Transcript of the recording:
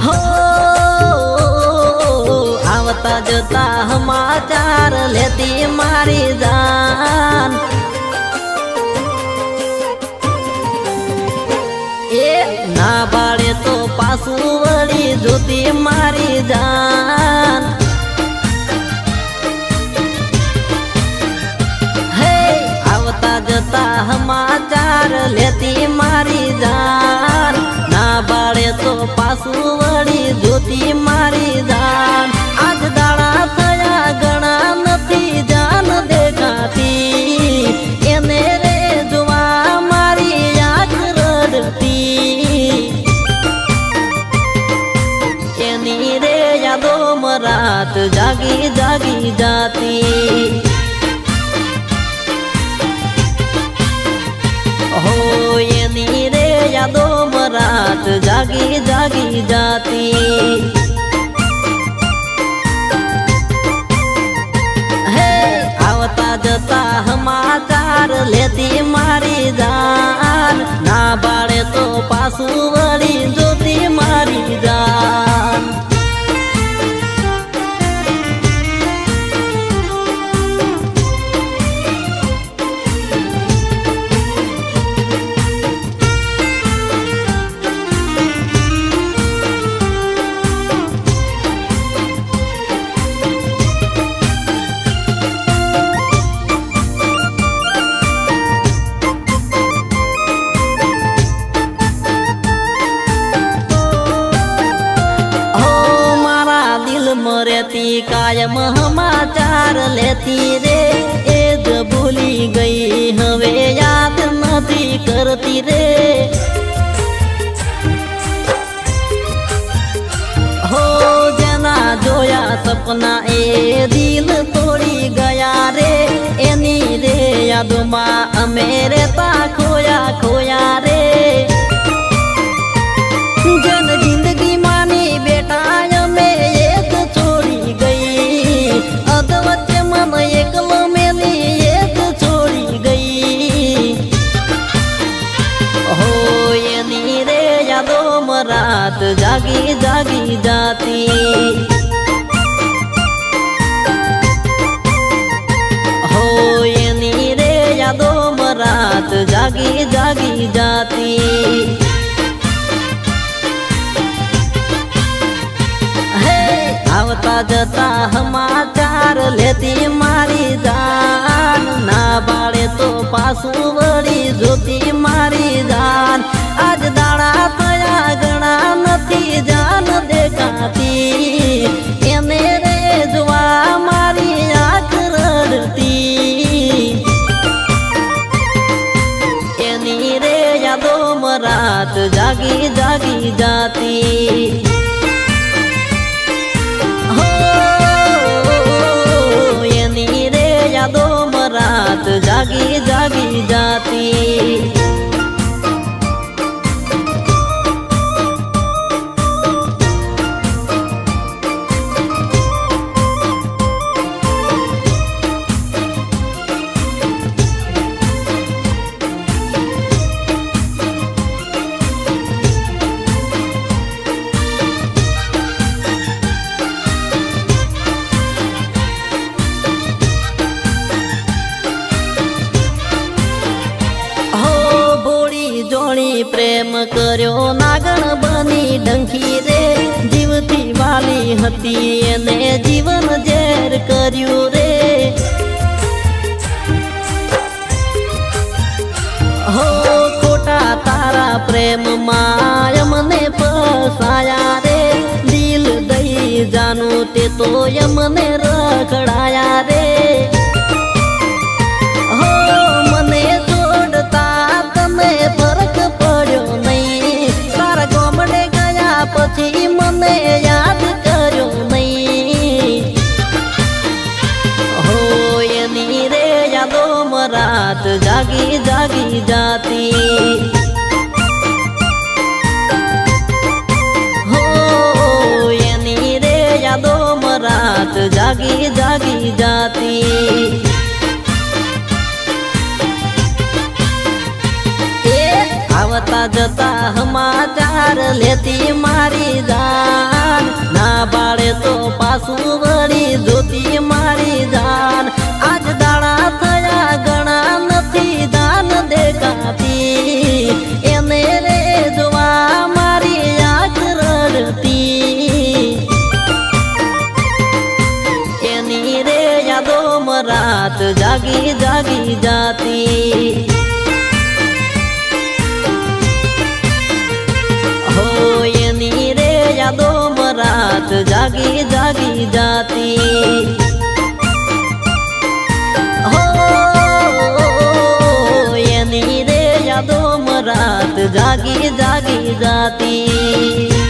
हो आवता जता समाचार लेती मारी जान ए ना बाड़े तो पासू वળી जोती मारी जान हे आवता जता समाचार लेती मारी जान ना बाड़े तो पासू वળી जोती मारी जान आज दाड़ा थया गणा नथी जान देखाती एने रे जोवा मारी आँख रड़ती एनी रे यादो रात जागी जागी जाती हो एनी रे यादो रात जागी जागी जाती हे आवता जता समाचार लेती मारी जान ना बाड़े तो पासू वળી जोती मारी जान मरेती कायम समाचार लेती रे एज भूली गई हवे याद नथी करती रे हो जना जोया सपना ए दिल तोड़ी गया रे एनी रे यादों मां अमेरे ता खोया खोया रे जन जिंदगी मानी बेटा रात जागी जागी जाती हो एनी रे यादो रात जागी जागी जाती हे आवता जता समाचार लेती मारी जान ना बाड़े तो पासू वળી जोती मारी जान आज दाड़ा थया गणा नथी जान देखाती एने रे जोवा मारी आँख रड़ती एनी रे यादो रात जागी जागी जाती हो एनी रे यादो रात जागी जागी जाती प्रेम कर्यो नागण बनी डंखी रे जीवती वाली हती एने जीवन जेर कर्यु रे हो खोटा तारा प्रेम मायम ने फसाया रे दिल दई जानू ते तो यमने रखड़ाया रे हो मने छोड़ता तने फरक पड़ो नहीं तारा गोमड़े गया पछी मने याद करो नहीं हो एनी रे यादो रात जागी जागी जाती हो एनी रे यादो रात जागी जागी जाती आवता जता समाचार लेती मारी जा बाड़े तो पासू वળી जोती मारी जान। आज दाड़ा थया गणा नथी दान देखाती एने रे जोवा मारी आँख रड़ती। एनी रे यादो में रात जागी जागी जाती। हो एनी रे यादो में रात जागी जागी जाती। हो एनी रे यादो में रात जागी जागी जाती।